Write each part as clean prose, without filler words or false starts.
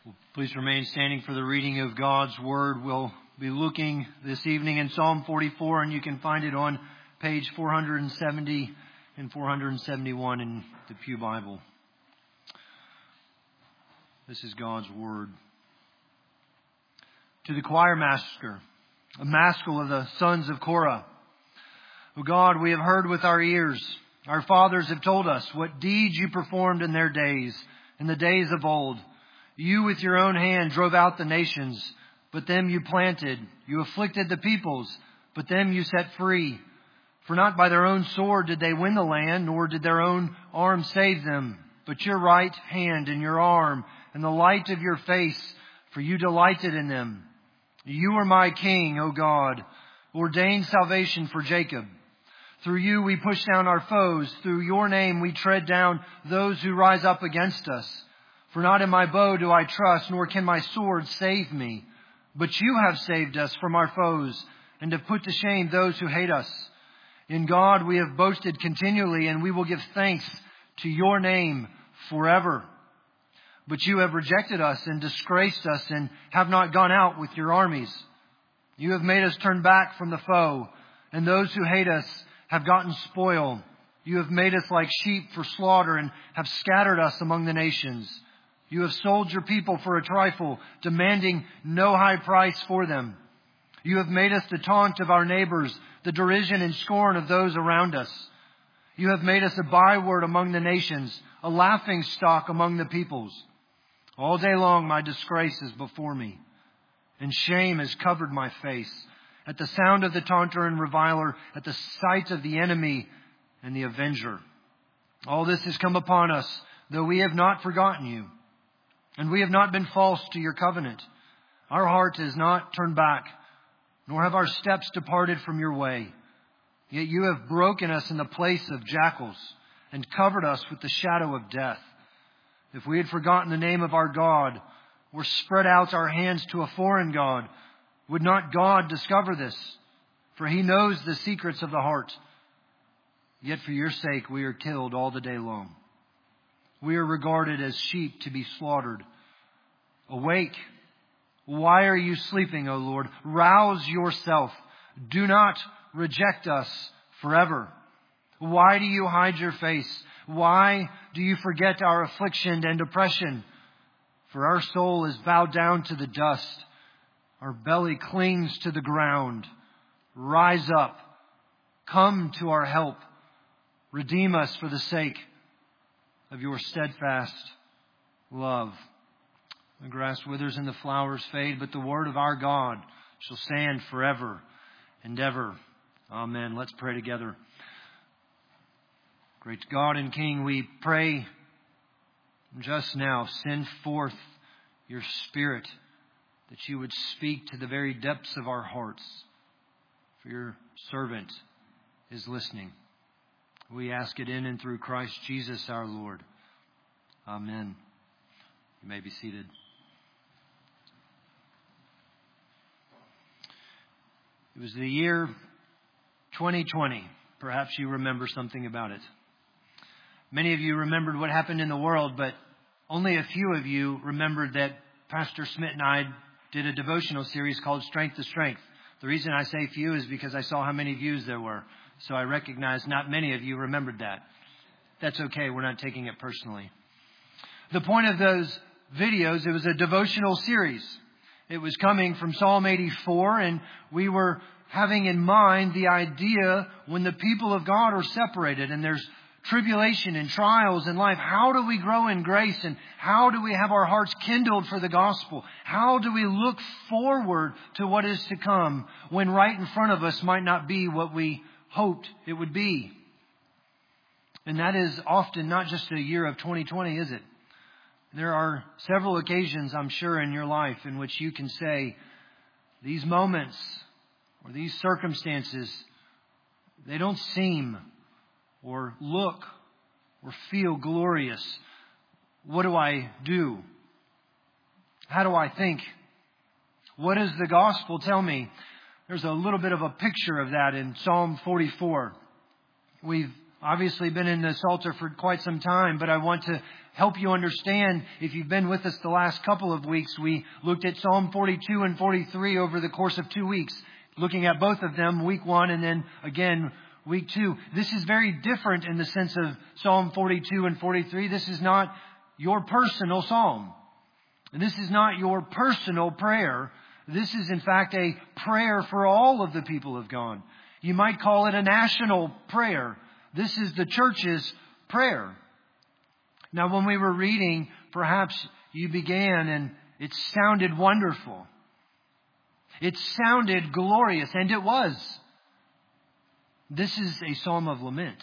Well, please remain standing for the reading of God's Word. We'll be looking this evening in Psalm 44, and you can find it on page 470 and 471 in the Pew Bible. This is God's Word. To the choir master, a maskil of the sons of Korah. O God, we have heard with our ears. Our fathers have told us what deeds you performed in their days, in the days of old. You with your own hand drove out the nations, but them you planted. You afflicted the peoples, but them you set free. For not by their own sword did they win the land, nor did their own arm save them, but your right hand and your arm and the light of your face, for you delighted in them. You are my King, O God, ordained salvation for Jacob. Through you we push down our foes. Through your name we tread down those who rise up against us. For not in my bow do I trust, nor can my sword save me. But you have saved us from our foes, and have put to shame those who hate us. In God we have boasted continually, and we will give thanks to your name forever. But you have rejected us and disgraced us, and have not gone out with your armies. You have made us turn back from the foe, and those who hate us have gotten spoil. You have made us like sheep for slaughter, and have scattered us among the nations. You have sold your people for a trifle, demanding no high price for them. You have made us the taunt of our neighbors, the derision and scorn of those around us. You have made us a byword among the nations, a laughing stock among the peoples. All day long my disgrace is before me, and shame has covered my face. At the sound of the taunter and reviler, at the sight of the enemy and the avenger. All this has come upon us, though we have not forgotten you. And we have not been false to your covenant. Our heart has not turned back, nor have our steps departed from your way. Yet you have broken us in the place of jackals, and covered us with the shadow of death. If we had forgotten the name of our God, or spread out our hands to a foreign God, would not God discover this? For he knows the secrets of the heart. Yet for your sake we are killed all the day long. We are regarded as sheep to be slaughtered. Awake. Why are you sleeping, O Lord? Rouse yourself. Do not reject us forever. Why do you hide your face? Why do you forget our affliction and oppression? For our soul is bowed down to the dust. Our belly clings to the ground. Rise up. Come to our help. Redeem us for the sake of your steadfast love. The grass withers and the flowers fade, but the word of our God shall stand forever and ever. Amen. Let's pray together. Great God and King, we pray just now, send forth your Spirit, that you would speak to the very depths of our hearts, for your servant is listening. We ask it in and through Christ Jesus our Lord. Amen. You may be seated. It was the year 2020. Perhaps you remember something about it. Many of you remembered what happened in the world, but only a few of you remembered that Pastor Smith and I did a devotional series called Strength to Strength. The reason I say few is because I saw how many views there were. So I recognize not many of you remembered that. That's okay. We're not taking it personally. The point of those videos, it was a devotional series. It was coming from Psalm 84, and we were having in mind the idea when the people of God are separated and there's tribulation and trials in life. How do we grow in grace, and how do we have our hearts kindled for the gospel? How do we look forward to what is to come when right in front of us might not be what we hoped it would be? And that is often not just a year of 2020, is it? There are several occasions, I'm sure, in your life in which you can say, these moments or these circumstances, they don't seem or look or feel glorious. What do I do? How do I think? What does the gospel tell me? There's a little bit of a picture of that in Psalm 44. We've obviously been in the Psalter for quite some time, but I want to help you understand. If you've been with us the last couple of weeks, we looked at Psalm 42 and 43 over the course of 2 weeks, looking at both of them, week 1 and then again week 2. This is very different in the sense of Psalm 42 and 43. This is not your personal psalm. And this is not your personal prayer. This is, in fact, a prayer for all of the people of God. You might call it a national prayer. This is the church's prayer. Now, when we were reading, perhaps you began and it sounded wonderful. It sounded glorious, and it was. This is a psalm of lament.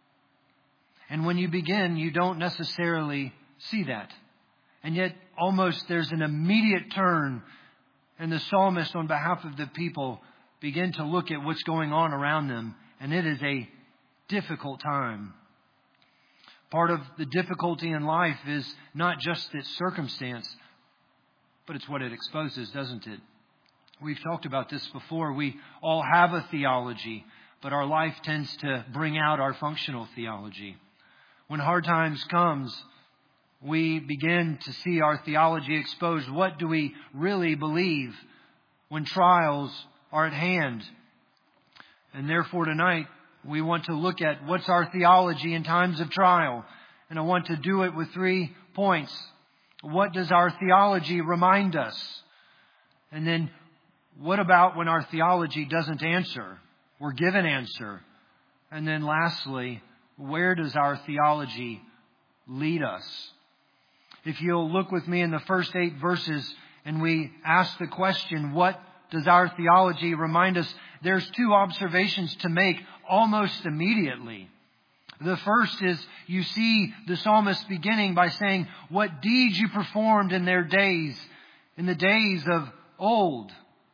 And when you begin, you don't necessarily see that. And yet, almost there's an immediate turn, and the psalmist, on behalf of the people, begin to look at what's going on around them. And it is a difficult time. Part of the difficulty in life is not just its circumstance, but it's what it exposes, doesn't it? We've talked about this before. We all have a theology, but our life tends to bring out our functional theology. When hard times comes, we begin to see our theology exposed. What do we really believe when trials are at hand? And therefore tonight, we want to look at what's our theology in times of trial. And I want to do it with 3 points. What does our theology remind us? And then what about when our theology doesn't answer or give an answer? And then lastly, where does our theology lead us? If you'll look with me in the first 8 verses and we ask the question, what does our theology remind us? There's 2 observations to make almost immediately. The first is you see the psalmist beginning by saying, what deeds you performed in their days, in the days of old.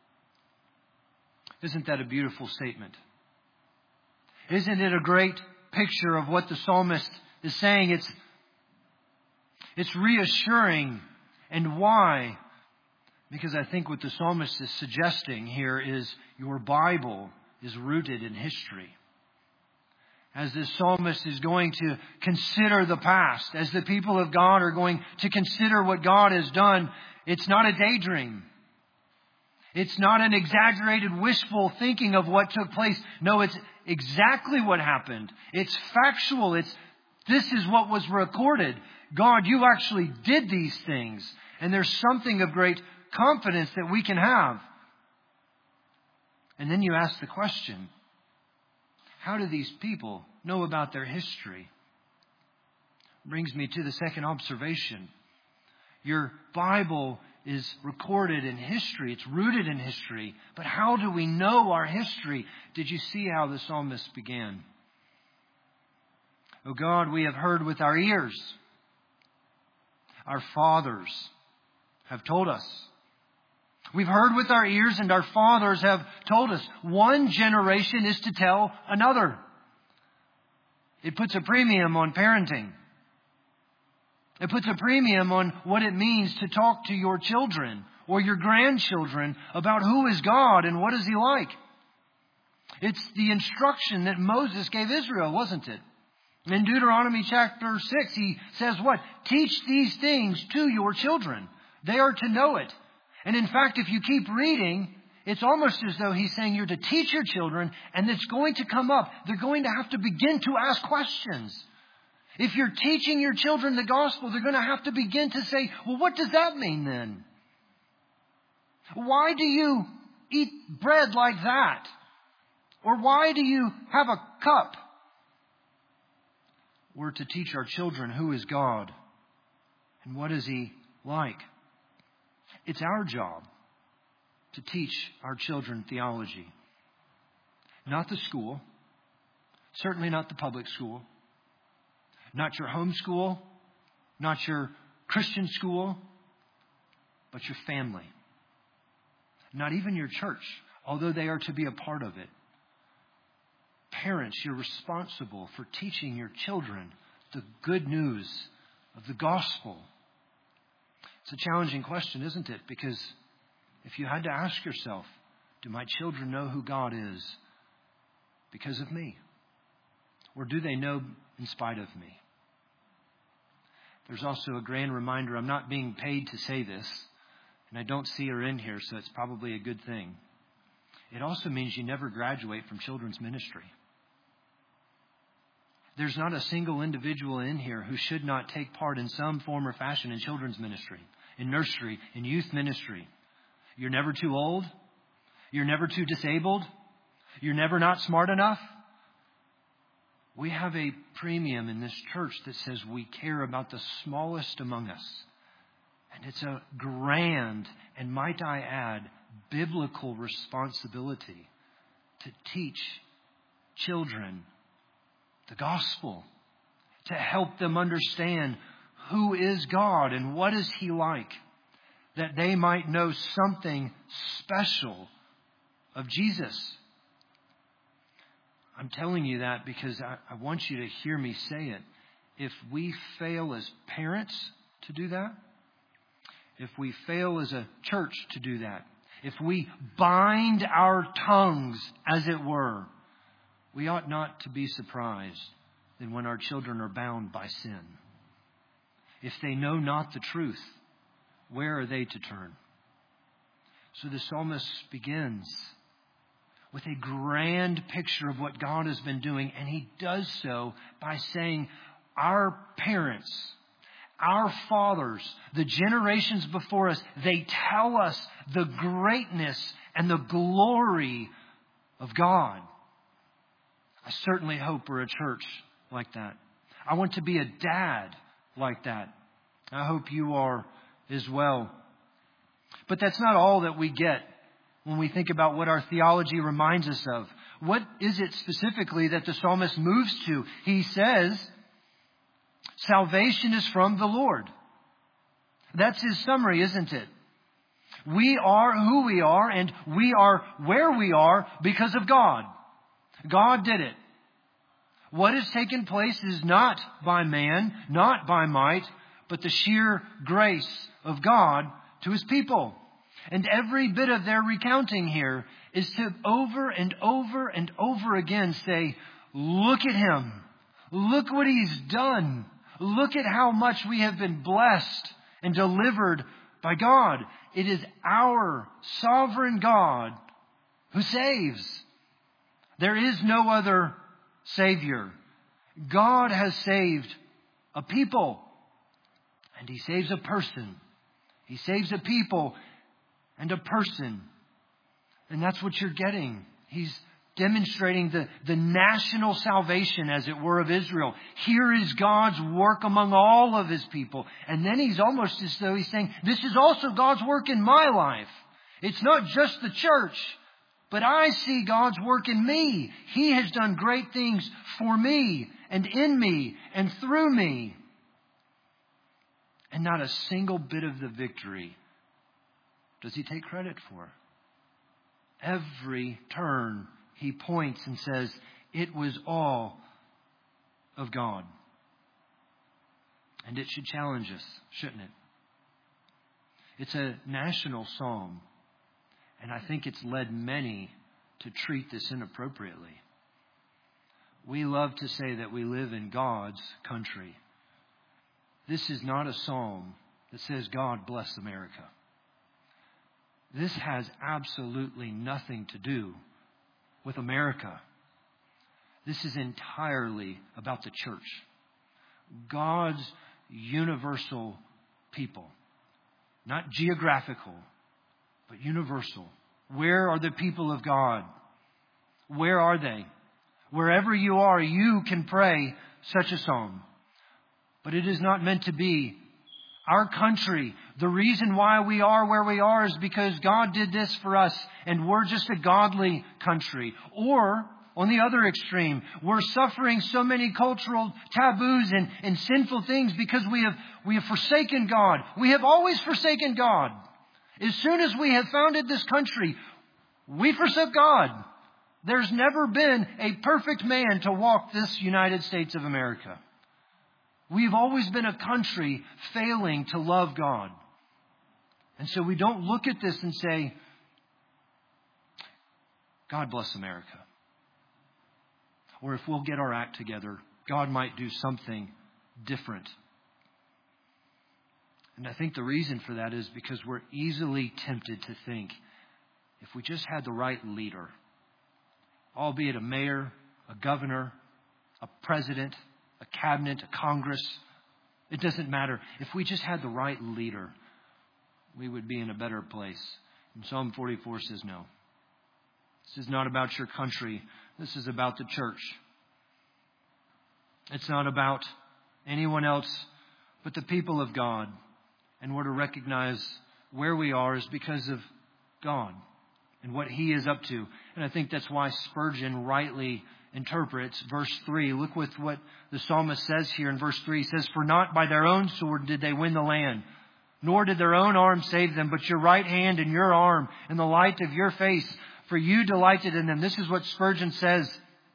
Isn't that a beautiful statement? Isn't it a great picture of what the psalmist is saying? It's reassuring. And why? Because I think what the psalmist is suggesting here is your Bible is rooted in history. As this psalmist is going to consider the past, as the people of God are going to consider what God has done, it's not a daydream. It's not an exaggerated wishful thinking of what took place. No, it's exactly what happened. It's factual. This is what was recorded. God, you actually did these things. And there's something of great confidence that we can have. And then you ask the question, how do these people know about their history? Brings me to the second observation. Your Bible is recorded in history. It's rooted in history. But how do we know our history? Did you see how the psalmist began? Oh God, we have heard with our ears. Our fathers have told us. We've heard with our ears and our fathers have told us. One generation is to tell another. It puts a premium on parenting. It puts a premium on what it means to talk to your children or your grandchildren about who is God and what is He like. It's the instruction that Moses gave Israel, wasn't it? In Deuteronomy chapter 6, he says what? Teach these things to your children. They are to know it. And in fact, if you keep reading, it's almost as though he's saying you're to teach your children, and it's going to come up. They're going to have to begin to ask questions. If you're teaching your children the gospel, they're going to have to begin to say, well, what does that mean then? Why do you eat bread like that? Or why do you have a cup? We're to teach our children who is God and what is He like. It's our job to teach our children theology. Not the school. Certainly not the public school. Not your home school. Not your Christian school. But your family. Not even your church, although they are to be a part of it. Parents, you're responsible for teaching your children the good news of the gospel. It's a challenging question, isn't it? Because if you had to ask yourself, do my children know who God is because of me? Or do they know in spite of me? There's also a grand reminder. I'm not being paid to say this, and I don't see her in here, so it's probably a good thing. It also means you never graduate from children's ministry. There's not a single individual in here who should not take part in some form or fashion in children's ministry, in nursery, in youth ministry. You're never too old. You're never too disabled. You're never not smart enough. We have a premium in this church that says we care about the smallest among us. And it's a grand, and might I add, biblical responsibility to teach children the gospel, to help them understand who is God and what is He like, that they might know something special of Jesus. I'm telling you that because I want you to hear me say it. If we fail as parents to do that, if we fail as a church to do that, if we bind our tongues, as it were, we ought not to be surprised then when our children are bound by sin. If they know not the truth, where are they to turn? So the psalmist begins with a grand picture of what God has been doing, and he does so by saying, our parents, our fathers, the generations before us, they tell us the greatness and the glory of God. I certainly hope we're a church like that. I want to be a dad like that. I hope you are as well. But that's not all that we get when we think about what our theology reminds us of. What is it specifically that the psalmist moves to? He says, salvation is from the Lord. That's his summary, isn't it? We are who we are, and we are where we are because of God. God did it. What has taken place is not by man, not by might, but the sheer grace of God to His people. And every bit of their recounting here is to over and over and over again say, look at Him. Look what He's done. Look at how much we have been blessed and delivered by God. It is our sovereign God who saves. There is no other Savior. God has saved a people, and He saves a person. He saves a people and a person. And that's what you're getting. He's demonstrating the national salvation, as it were, of Israel. Here is God's work among all of His people. And then He's almost as though He's saying, this is also God's work in my life. It's not just the church, but I see God's work in me. He has done great things for me and in me and through me. And not a single bit of the victory does He take credit for. Every turn He points and says, it was all of God. And it should challenge us, shouldn't it? It's a national psalm, and I think it's led many to treat this inappropriately. We love to say that we live in God's country. This is not a psalm that says, God bless America. This has absolutely nothing to do with America. This is entirely about the church. God's universal people. Not geographical, but universal. Where are the people of God? Where are they? Wherever you are, you can pray such a psalm. But it is not meant to be our country. The reason why we are where we are is because God did this for us, and we're just a godly country. Or, on the other extreme, we're suffering so many cultural taboos and sinful things because we have forsaken God. We have always forsaken God. As soon as we have founded this country, we forsook God. There's never been a perfect man to walk this United States of America. We've always been a country failing to love God. And so we don't look at this and say, God bless America. or if we'll get our act together, God might do something different. And I think the reason for that is because we're easily tempted to think, if we just had the right leader, albeit a mayor, a governor, a president, a cabinet, a Congress, it doesn't matter. If we just had the right leader, we would be in a better place. And Psalm 44 says no. This is not about your country. This is about the church. It's not about anyone else but the people of God. And we're to recognize where we are is because of God and what He is up to. And I think that's why Spurgeon rightly interprets verse 3. Look with what the psalmist says here in verse 3. He says, "For not by their own sword did they win the land, nor did their own arm save them, but your right hand and your arm and the light of your face, for you delighted in them." This is what Spurgeon says.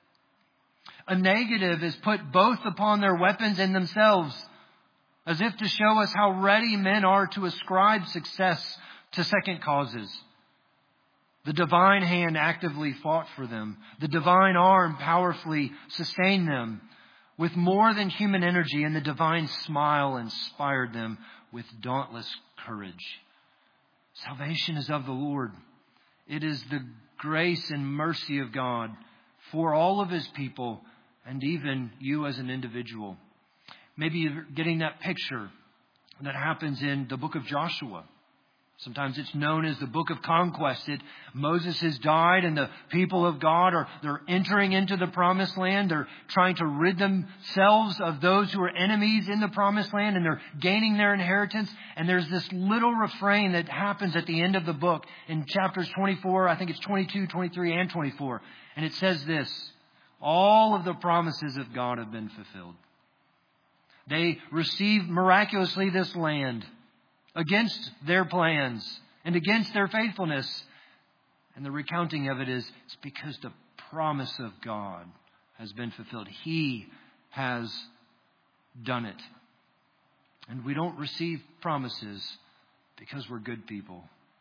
A negative is put both upon their weapons and themselves, as if to show us how ready men are to ascribe success to second causes. The divine hand actively fought for them. The divine arm powerfully sustained them with more than human energy, and the divine smile inspired them with dauntless courage. Salvation is of the Lord. It is the grace and mercy of God for all of His people, and even you as an individual. Maybe you're getting that picture that happens in the book of Joshua. Sometimes it's known as the book of conquest. Moses has died and the people of God they're entering into the promised land. They're trying to rid themselves of those who are enemies in the promised land, and they're gaining their inheritance. And there's this little refrain that happens at the end of the book in chapters 24, I think it's 22, 23, and 24. And it says this: all of the promises of God have been fulfilled. They received miraculously this land against their plans and against their faithfulness. And the recounting of it is, it's because the promise of God has been fulfilled. He has done it. And we don't receive promises because we're good people.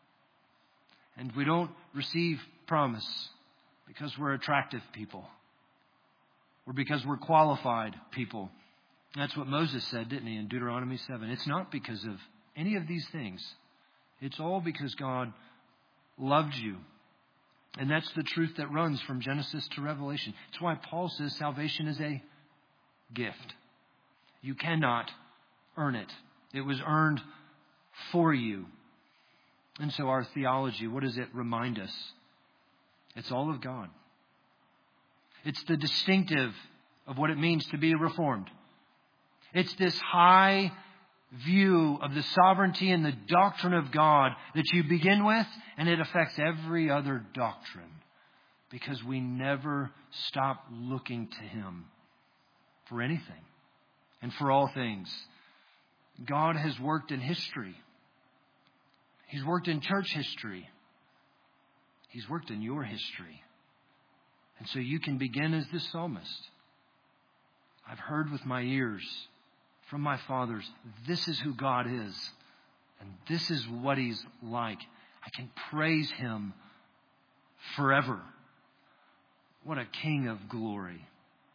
And we don't receive promise because we're attractive people, or because we're qualified people. That's what Moses said, didn't he, in Deuteronomy 7. It's not because of any of these things. It's all because God loved you. And that's the truth that runs from Genesis to Revelation. It's why Paul says salvation is a gift. You cannot earn it. It was earned for you. And so our theology, what does it remind us? It's all of God. It's the distinctive of what it means to be reformed. It's this high view of the sovereignty and the doctrine of God that you begin with, and it affects every other doctrine, because we never stop looking to Him for anything and for all things. God has worked in history. He's worked in church history. He's worked in your history. And so you can begin as this psalmist. I've heard with my ears from my fathers, this is who God is, and this is what He's like. I can praise Him forever. What a King of glory.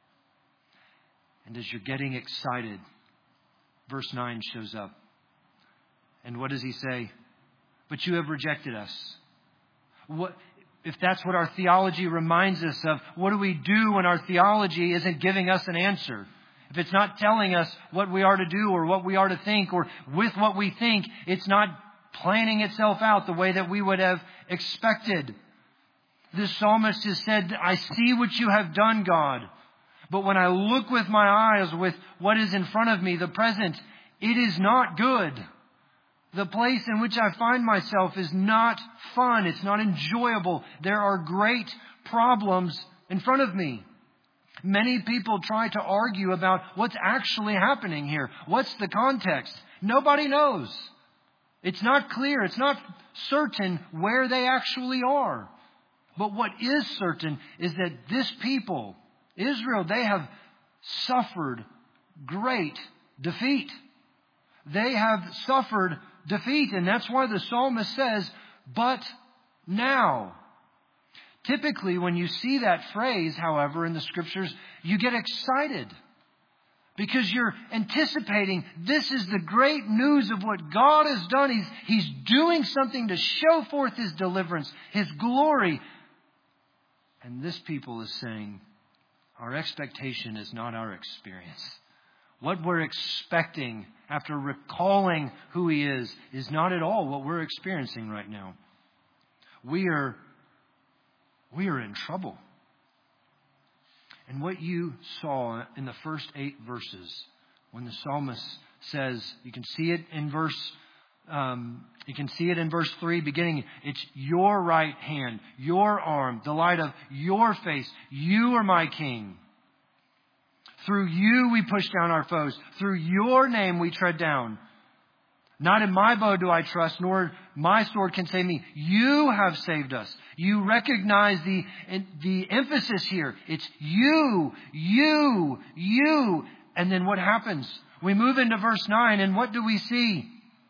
And as you're getting excited, verse 9 shows up. And what does He say? But you have rejected us. What, if that's what our theology reminds us of, what do we do when our theology isn't giving us an answer? If it's not telling us what we are to do or what we are to think, or with what we think, it's not planning itself out the way that we would have expected. This psalmist has said, I see what you have done, God. But when I look with my eyes with what is in front of me, the present, it is not good. The place in which I find myself is not fun. It's not enjoyable. There are great problems in front of me. Many people try to argue about what's actually happening here. What's the context? Nobody knows. It's not clear. It's not certain where they actually are. But what is certain is that this people, Israel, they have suffered great defeat. They have suffered defeat. And that's why the psalmist says, but now. Typically, when you see that phrase, however, in the Scriptures, you get excited because you're anticipating this is the great news of what God has done. He's doing something to show forth His deliverance, His glory. And this people is saying, our expectation is not our experience. What we're expecting after recalling who He is not at all what we're experiencing right now. We are in trouble. And what you saw in the first 8 verses, when the psalmist says, you can see it in verse 3 beginning, it's your right hand, your arm, the light of your face. You are my King. Through you we push down our foes. Through your name we tread down. Not in my bow do I trust, nor my sword can save me. You have saved us. You recognize the emphasis here. It's you, you, you. And then what happens? We move into verse 9, and what do we see?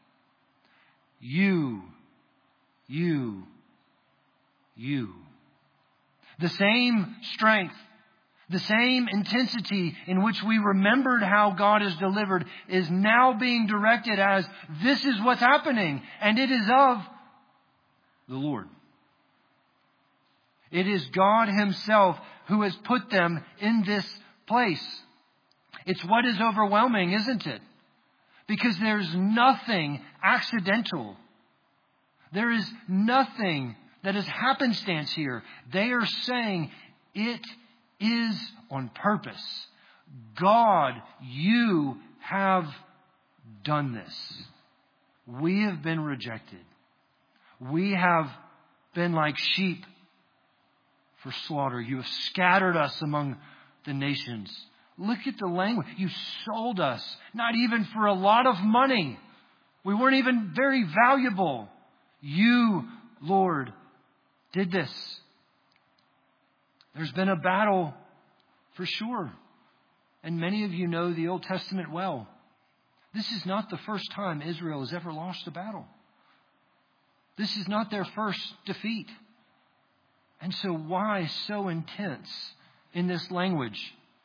You, you, you. The same strength, the same intensity in which we remembered how God has delivered is now being directed as this is what's happening. And it is of the Lord. It is God Himself who has put them in this place. It's what is overwhelming, isn't it? Because there's nothing accidental. There is nothing that is happenstance here. They are saying it is on purpose. God, you have done this. We have been rejected. We have been like sheep for slaughter. You have scattered us among the nations. Look at the language. You sold us, not even for a lot of money. We weren't even very valuable. You, Lord, did this. There's been a battle for sure. And many of you know the Old Testament well. This is not the first time Israel has ever lost a battle. This is not their first defeat. And so why so intense in this language?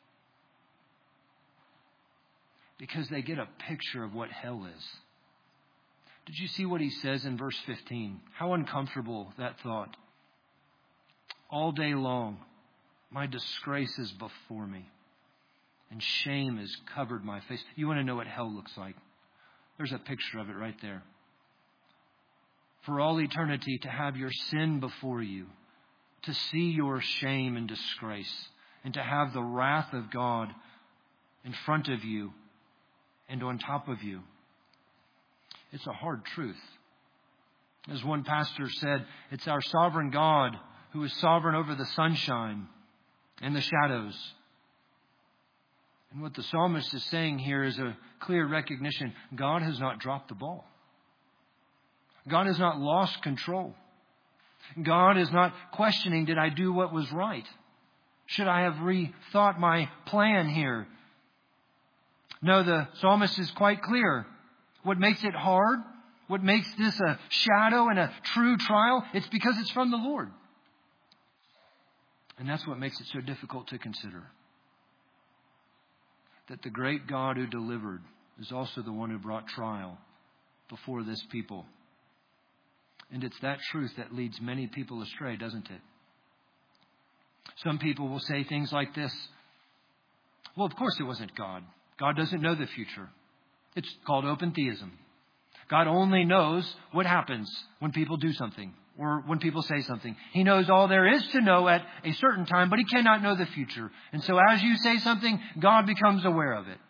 Because they get a picture of what hell is. Did you see what he says in verse 15? How uncomfortable that thought. All day long, my disgrace is before me, and shame has covered my face. You want to know what hell looks like? There's a picture of it right there. For all eternity to have your sin before you, to see your shame and disgrace, and to have the wrath of God in front of you and on top of you. It's a hard truth. As one pastor said, it's our sovereign God who is sovereign over the sunshine and the shadows. And what the psalmist is saying here is a clear recognition. God has not dropped the ball. God has not lost control. God is not questioning, did I do what was right? Should I have rethought my plan here? No, the psalmist is quite clear. What makes it hard, what makes this a shadow and a true trial, it's because it's from the Lord. And that's what makes it so difficult to consider. That the great God who delivered is also the one who brought trial before this people. And it's that truth that leads many people astray, doesn't it? Some people will say things like this. Well, of course it wasn't God. God doesn't know the future. It's called open theism. God only knows what happens when people do something or when people say something. He knows all there is to know at a certain time, but He cannot know the future. And so as you say something, God becomes aware of it.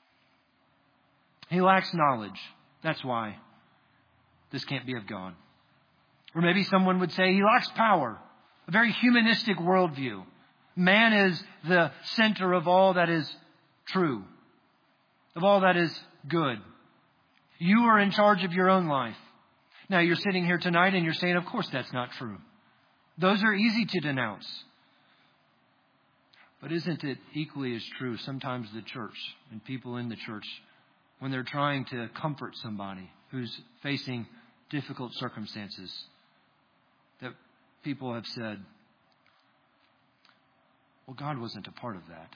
He lacks knowledge. That's why this can't be of God. Or maybe someone would say He lacks power. A very humanistic worldview. Man is the center of all that is true, of all that is good. You are in charge of your own life. Now you're sitting here tonight and you're saying, of course that's not true. Those are easy to denounce. But isn't it equally as true sometimes the church and people in the church when they're trying to comfort somebody who's facing difficult circumstances, that people have said, Well, God wasn't a part of that.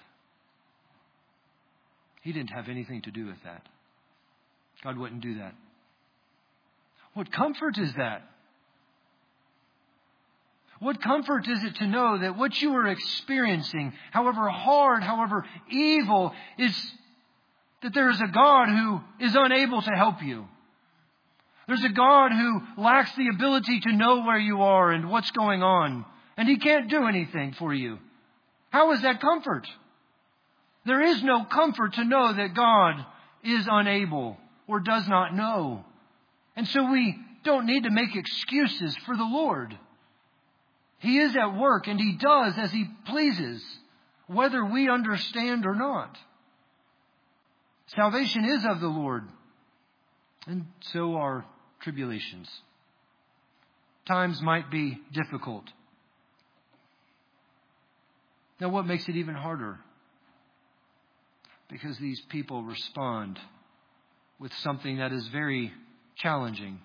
He didn't have anything to do with that. God wouldn't do that. What comfort is that? What comfort is it to know that what you are experiencing, however hard, however evil, is that there is a God who is unable to help you. There's a God who lacks the ability to know where you are and what's going on, and He can't do anything for you. How is that comfort? There is no comfort to know that God is unable or does not know. And so we don't need to make excuses for the Lord. He is at work and He does as He pleases, whether we understand or not. Salvation is of the Lord, and so are tribulations. Times might be difficult. Now, what makes it even harder? Because these people respond with something that is very challenging.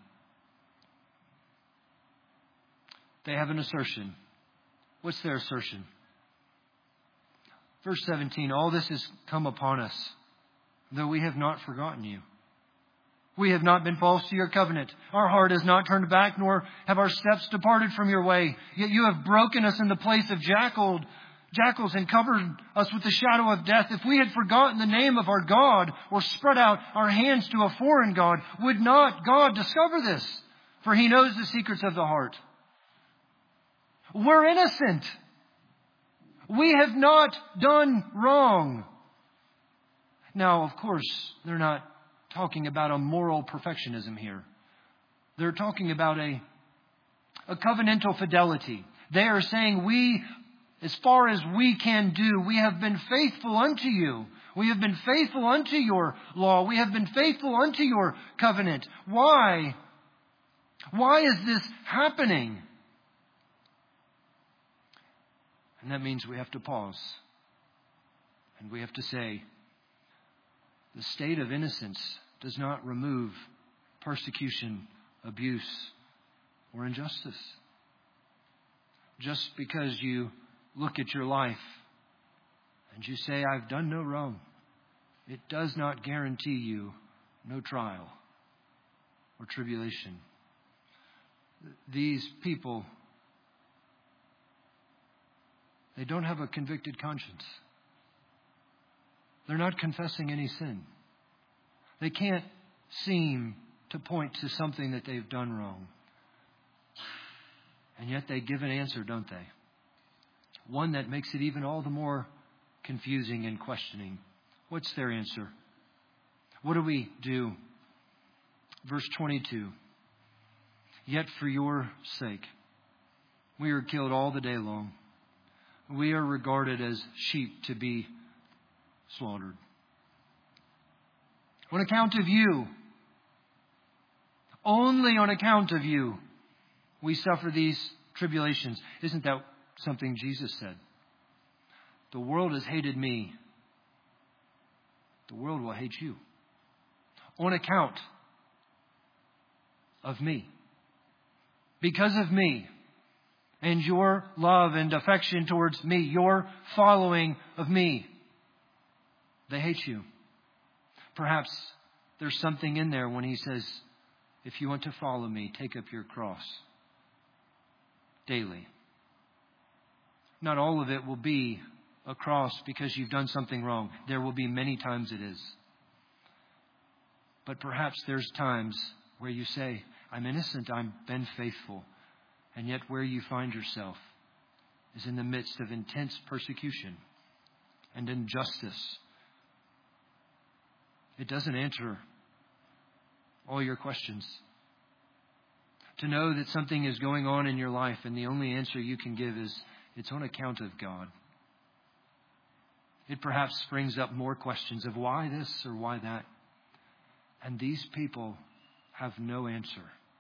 They have an assertion. What's their assertion? Verse 17, all this has come upon us, though we have not forgotten you. We have not been false to your covenant. Our heart has not turned back, nor have our steps departed from your way. Yet you have broken us in the place of jackals and covered us with the shadow of death. If we had forgotten the name of our God or spread out our hands to a foreign God, would not God discover this? For He knows the secrets of the heart. We're innocent. We have not done wrong. Now, of course, they're not talking about a moral perfectionism here. They're talking about a covenantal fidelity. They are saying we, as far as we can do, we have been faithful unto you. We have been faithful unto your law. We have been faithful unto your covenant. Why? Why is this happening? And that means we have to pause. And we have to say, the state of innocence does not remove persecution, abuse, or injustice. Just because you look at your life and you say, I've done no wrong, it does not guarantee you no trial or tribulation. These people, they don't have a convicted conscience. They're not confessing any sin. They can't seem to point to something that they've done wrong. And yet they give an answer, don't they? One that makes it even all the more confusing and questioning. What's their answer? What do we do? Verse 22. Yet for your sake, we are killed all the day long. We are regarded as sheep to be slaughtered. On account of you, only on account of you, we suffer these tribulations. Isn't that something Jesus said? The world has hated me. The world will hate you. On account of me. Because of me. And your love and affection towards me. Your following of me. They hate you. Perhaps there's something in there when He says, if you want to follow me, take up your cross daily. Not all of it will be a cross because you've done something wrong. There will be many times it is. But perhaps there's times where you say, I'm innocent, I've been faithful. And yet where you find yourself is in the midst of intense persecution and injustice. It doesn't answer all your questions. To know that something is going on in your life and the only answer you can give is, it's on account of God. It perhaps brings up more questions of why this or why that. And these people have no answer.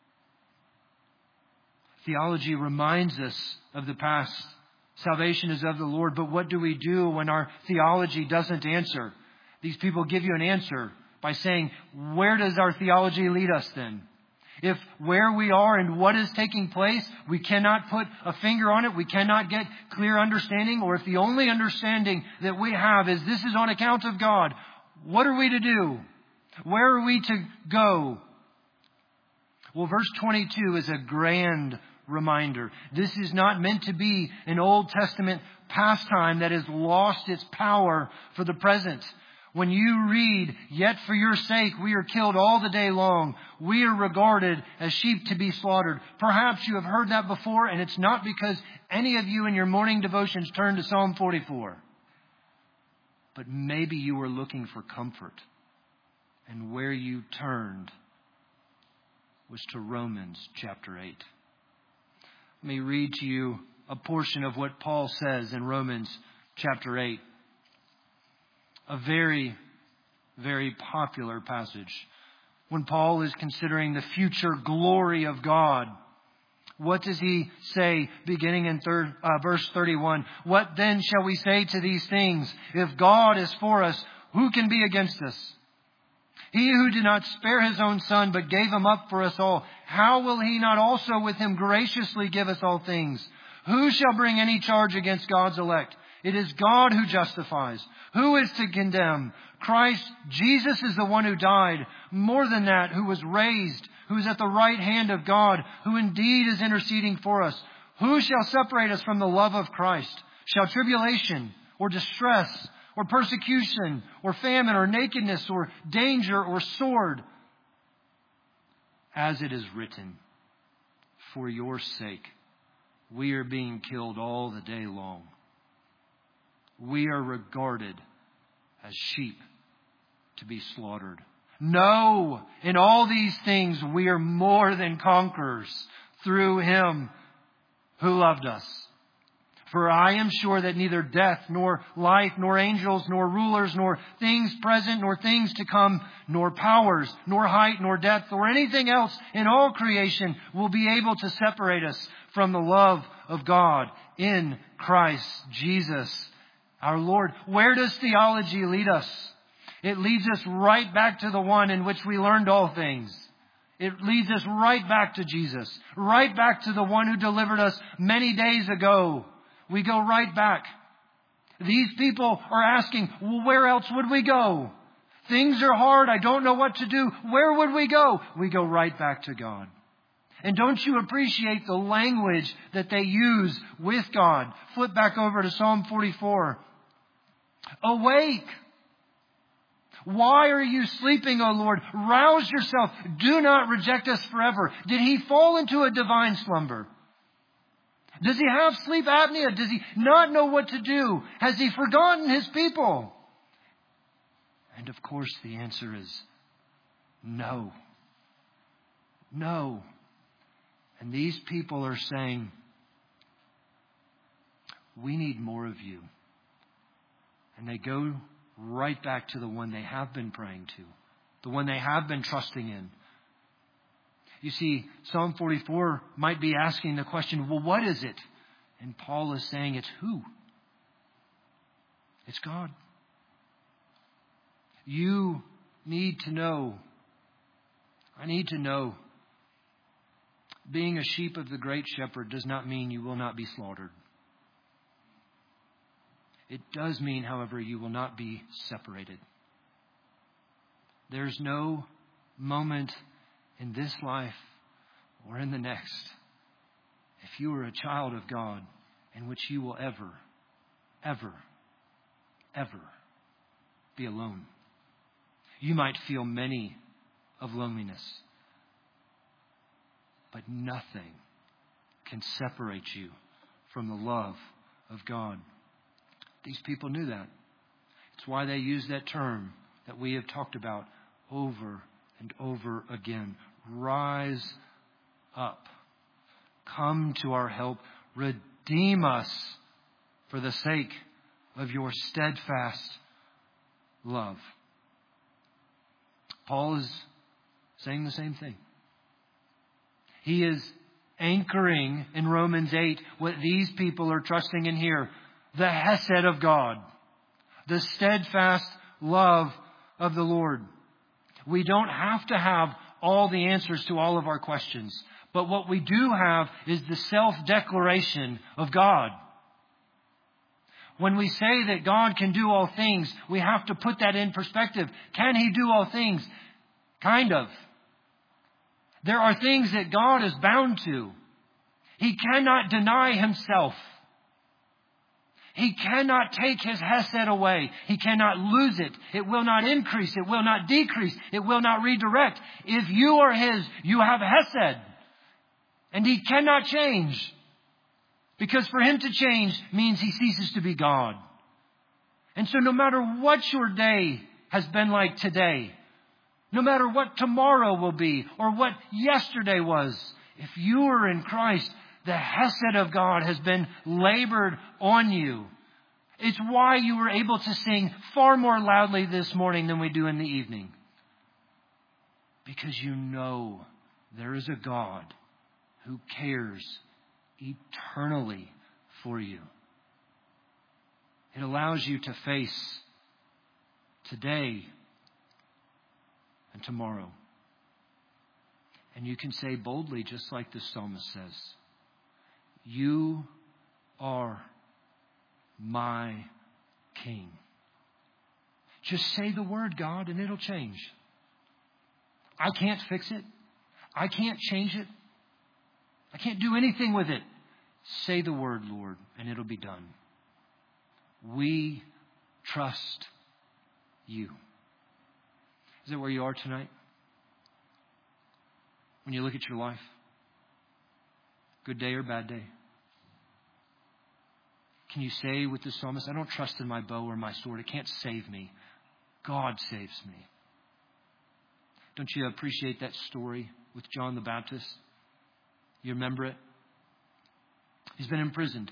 Theology reminds us of the past. Salvation is of the Lord, but what do we do when our theology doesn't answer? These people give you an answer by saying, where does our theology lead us then? If where we are and what is taking place, we cannot put a finger on it, we cannot get clear understanding, or if the only understanding that we have is this is on account of God, what are we to do? Where are we to go? Well, verse 22 is a grand reminder. This is not meant to be an Old Testament pastime that has lost its power for the present. When you read, "Yet for your sake we are killed all the day long. We are regarded as sheep to be slaughtered." Perhaps you have heard that before, and it's not because any of you in your morning devotions turned to Psalm 44. But maybe you were looking for comfort, and where you turned was to Romans chapter 8. Let me read to you a portion of what Paul says in Romans chapter 8. A very, very popular passage. When Paul is considering the future glory of God, what does he say beginning in verse 31? "What then shall we say to these things? If God is for us, who can be against us? He who did not spare his own Son, but gave him up for us all, how will he not also with him graciously give us all things? Who shall bring any charge against God's elect? It is God who justifies. Who is to condemn? Christ Jesus is the one who died. More than that, who was raised, who is at the right hand of God, who indeed is interceding for us. Who shall separate us from the love of Christ? Shall tribulation or distress or persecution or famine or nakedness or danger or sword? As it is written, for your sake we are being killed all the day long. We are regarded as sheep to be slaughtered. No, in all these things we are more than conquerors through Him who loved us. For I am sure that neither death, nor life, nor angels, nor rulers, nor things present, nor things to come, nor powers, nor height, nor depth, or anything else in all creation will be able to separate us from the love of God in Christ Jesus our Lord. Where does theology lead us? It leads us right back to the one in which we learned all things. It leads us right back to Jesus, right back to the one who delivered us many days ago. We go right back. These people are asking, well, where else would we go? Things are hard. I don't know what to do. Where would we go? We go right back to God. And don't you appreciate the language that they use with God? Flip back over to Psalm 44. Awake! Why are you sleeping, O Lord? Rouse yourself. Do not reject us forever. Did he fall into a divine slumber? Does he have sleep apnea? Does he not know what to do? Has he forgotten his people? And of course the answer is no. No. And these people are saying, we need more of you. And they go right back to the one they have been praying to, the one they have been trusting in. You see, Psalm 44 might be asking the question, well, what is it? And Paul is saying it's who? It's God. You need to know. I need to know. Being a sheep of the great shepherd does not mean you will not be slaughtered. It does mean, however, you will not be separated. There's no moment in this life or in the next, if you are a child of God, in which you will ever be alone. You might feel many of loneliness, but nothing can separate you from the love of God. These people knew that. It's why they use that term that we have talked about over and over again. Rise up. Come to our help. Redeem us for the sake of your steadfast love. Paul is saying the same thing. He is anchoring in Romans 8 what these people are trusting in here. The Hesed of God. The steadfast love of the Lord. We don't have to have all the answers to all of our questions. But what we do have is the self-declaration of God. When we say that God can do all things, we have to put that in perspective. Can He do all things? Kind of. There are things that God is bound to. He cannot deny Himself. He cannot take His hesed away. He cannot lose it. It will not increase. It will not decrease. It will not redirect. If you are His, you have hesed. And He cannot change. Because for Him to change means He ceases to be God. And so no matter what your day has been like today, no matter what tomorrow will be or what yesterday was, if you are in Christ, the hesed of God has been labored on you. It's why you were able to sing far more loudly this morning than we do in the evening. Because you know there is a God who cares eternally for you. It allows you to face today and tomorrow. And you can say boldly, just like the psalmist says, "You are my King." Just say the word, God, and it'll change. I can't fix it. I can't change it. I can't do anything with it. Say the word, Lord, and it'll be done. We trust You. Is that where you are tonight? When you look at your life? Good day or bad day? Can you say with the psalmist, I don't trust in my bow or my sword. It can't save me. God saves me. Don't you appreciate that story with John the Baptist? You remember it? He's been imprisoned.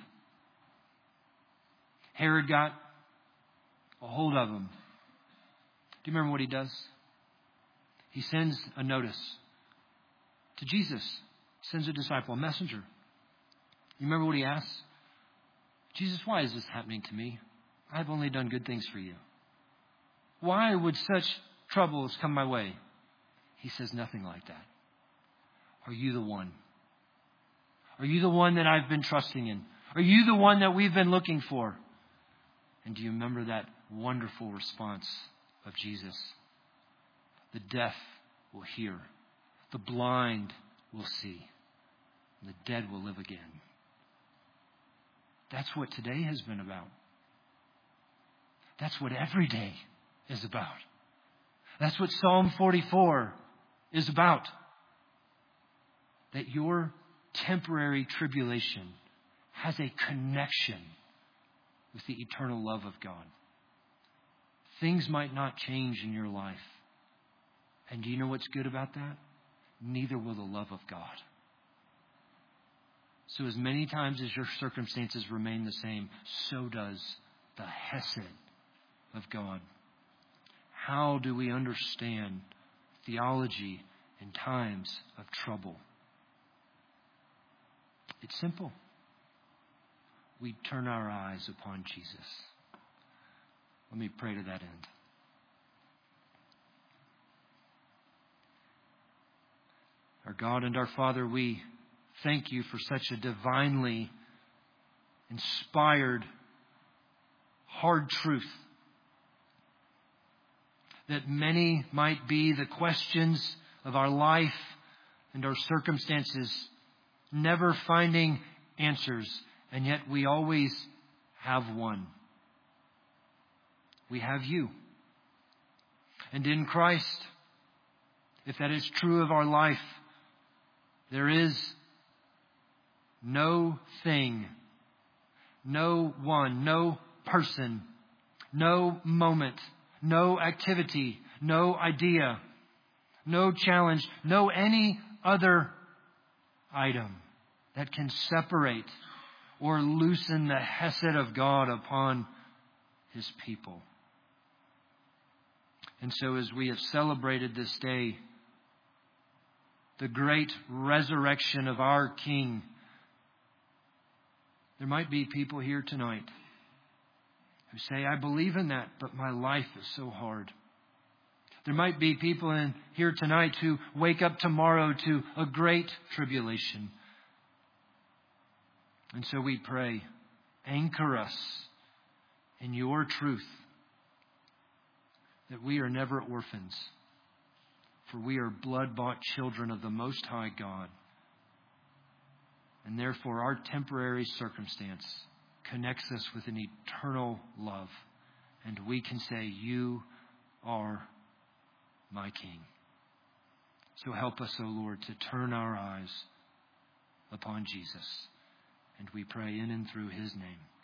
Herod got a hold of him. Do you remember what he does? He sends a notice to Jesus. He sends a disciple, a messenger. You remember what he asks? Jesus, why is this happening to me? I've only done good things for You. Why would such troubles come my way? He says nothing like that. Are You the one? Are You the one that I've been trusting in? Are You the one that we've been looking for? And do you remember that wonderful response of Jesus? The deaf will hear. The blind will see. And the dead will live again. That's what today has been about. That's what every day is about. That's what Psalm 44 is about. That your temporary tribulation has a connection with the eternal love of God. Things might not change in your life. And do you know what's good about that? Neither will the love of God. So as many times as your circumstances remain the same, so does the hesed of God. How do we understand theology in times of trouble? It's simple. We turn our eyes upon Jesus. Let me pray to that end. Our God and our Father, we thank You for such a divinely inspired, hard truth. That many might be the questions of our life and our circumstances, never finding answers, and yet we always have one. We have You. And in Christ, if that is true of our life, there is no thing, no one, no person, no moment, no activity, no idea, no challenge, no any other item that can separate or loosen the hesed of God upon His people. And so as we have celebrated this day, the great resurrection of our King, there might be people here tonight who say, I believe in that, but my life is so hard. There might be people in here tonight who wake up tomorrow to a great tribulation. And so we pray, anchor us in your truth, that we are never orphans, for we are blood-bought children of the Most High God. And therefore our temporary circumstance connects us with an eternal love. And we can say, you are my King. So help us, O Lord, to turn our eyes upon Jesus. And we pray in and through his name.